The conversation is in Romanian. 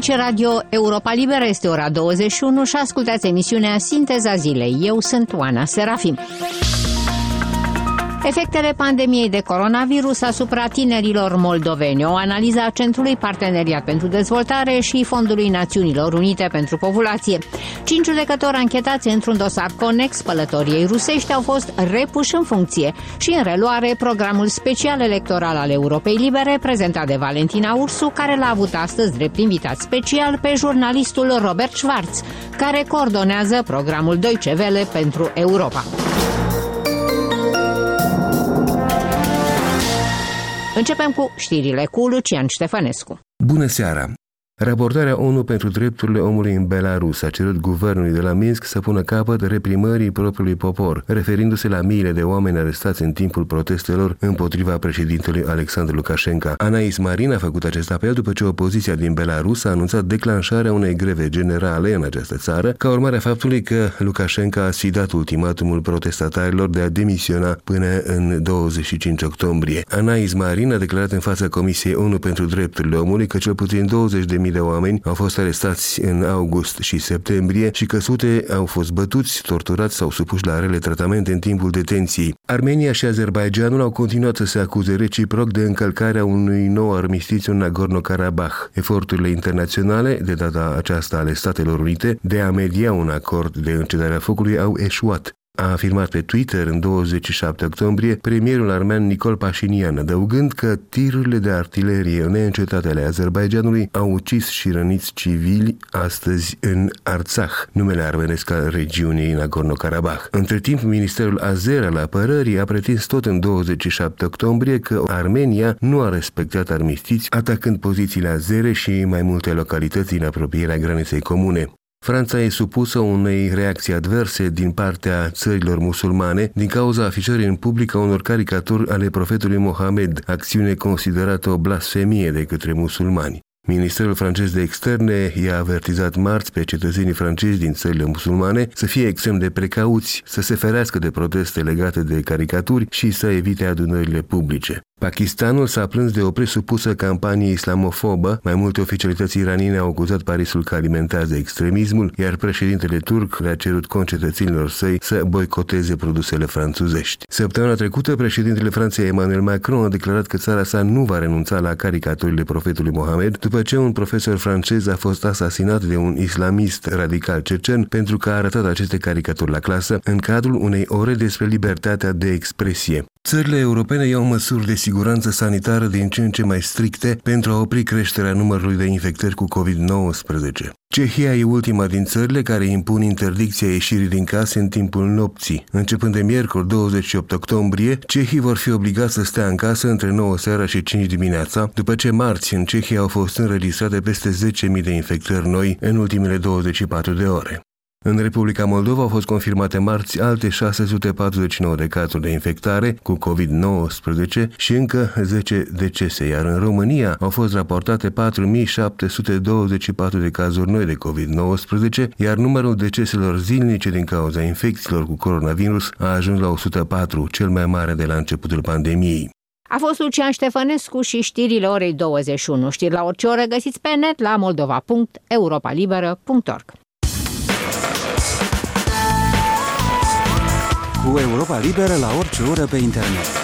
Aici Radio Europa Liberă, este ora 21 și ascultați emisiunea Sinteza Zilei. Eu sunt Oana Serafim. Efectele pandemiei de coronavirus asupra tinerilor moldoveni, o analiză a Centrului Parteneriat pentru Dezvoltare și Fondului Națiunilor Unite pentru Populație. 5 judecători anchetați într-un dosar conex spălătoriei rusești au fost repuși în funcție și în reluare programul special electoral al Europei Libere prezentat de Valentina Ursu, care l-a avut astăzi drept invitat special pe jurnalistul Robert Schwarz, care coordonează programul Deutsche Welle pentru Europa. Începem cu știrile cu Lucian Ștefănescu. Bună seara! Raportarea ONU pentru drepturile omului în Belarus a cerut guvernului de la Minsk să pună capăt reprimării propriului popor, referindu-se la miile de oameni arestați în timpul protestelor împotriva președintelui Alexandru Lukashenko. Anais Marin a făcut acest apel după ce opoziția din Belarus a anunțat declanșarea unei greve generale în această țară, ca urmare a faptului că Lukashenko a sfidat ultimatumul protestatarilor de a demisiona până în 25 octombrie. Anais Marin a declarat în fața Comisiei ONU pentru drepturile omului că cel puțin 20.000 de oameni au fost arestați în august și septembrie și că sute au fost bătuți, torturați sau supuși la rele tratamente în timpul detenției. Armenia și Azerbaidjanul au continuat să se acuze reciproc de încălcarea unui nou armistițiu în Nagorno-Karabakh. Eforturile internaționale, de data aceasta ale Statelor Unite, de a media un acord de încetare a focului au eșuat. A afirmat pe Twitter în 27 octombrie premierul armean Nicol Pașinian, adăugând că tirurile de artilerie neîncetate ale Azerbaidjanului au ucis și răniți civili astăzi în Artsakh, numele armenesc al regiunii Nagorno-Karabakh. Între timp, Ministerul Azer al Apărării a pretins tot în 27 octombrie că Armenia nu a respectat armistiți, atacând pozițiile azere și mai multe localități în apropierea graniței comune. Franța e supusă unei reacții adverse din partea țărilor musulmane din cauza afișării în public a unor caricaturi ale profetului Mohamed, acțiune considerată o blasfemie de către musulmani. Ministerul francez de externe i-a avertizat marți pe cetățenii francezi din țările musulmane să fie extrem de precauți, să se ferească de proteste legate de caricaturi și să evite adunările publice. Pakistanul s-a plâns de o presupusă campanie islamofobă. Mai multe oficialități iraniene au acuzat Parisul că alimentează extremismul, iar președintele turc le-a cerut concetățenilor săi să boicoteze produsele franțuzești. Săptămâna trecută, președintele Franței Emmanuel Macron a declarat că țara sa nu va renunța la caricaturile profetului Mohamed, după ce un profesor francez a fost asasinat de un islamist radical cecen pentru că a arătat aceste caricaturi la clasă în cadrul unei ore despre libertatea de expresie. Țările europene iau măsuri de siguranță sanitară din ce în ce mai stricte pentru a opri creșterea numărului de infectări cu COVID-19. Cehia e ultima din țările care impun interdicția ieșirii din case în timpul nopții. Începând de miercuri 28 octombrie, cehii vor fi obligați să stea în casă între 9 seara și 5 dimineața, după ce marți în Cehia au fost înregistrate peste 10.000 de infectări noi în ultimele 24 de ore. În Republica Moldova au fost confirmate marți alte 649 de cazuri de infectare cu COVID-19 și încă 10 decese, iar în România au fost raportate 4.724 de cazuri noi de COVID-19, iar numărul deceselor zilnice din cauza infecțiilor cu coronavirus a ajuns la 104, cel mai mare de la începutul pandemiei. A fost Lucian Ștefănescu și știrile orei 21. Știri la orice oră găsiți pe net la moldova.europalibera.org. Cu Europa Liberă la orice oră pe internet.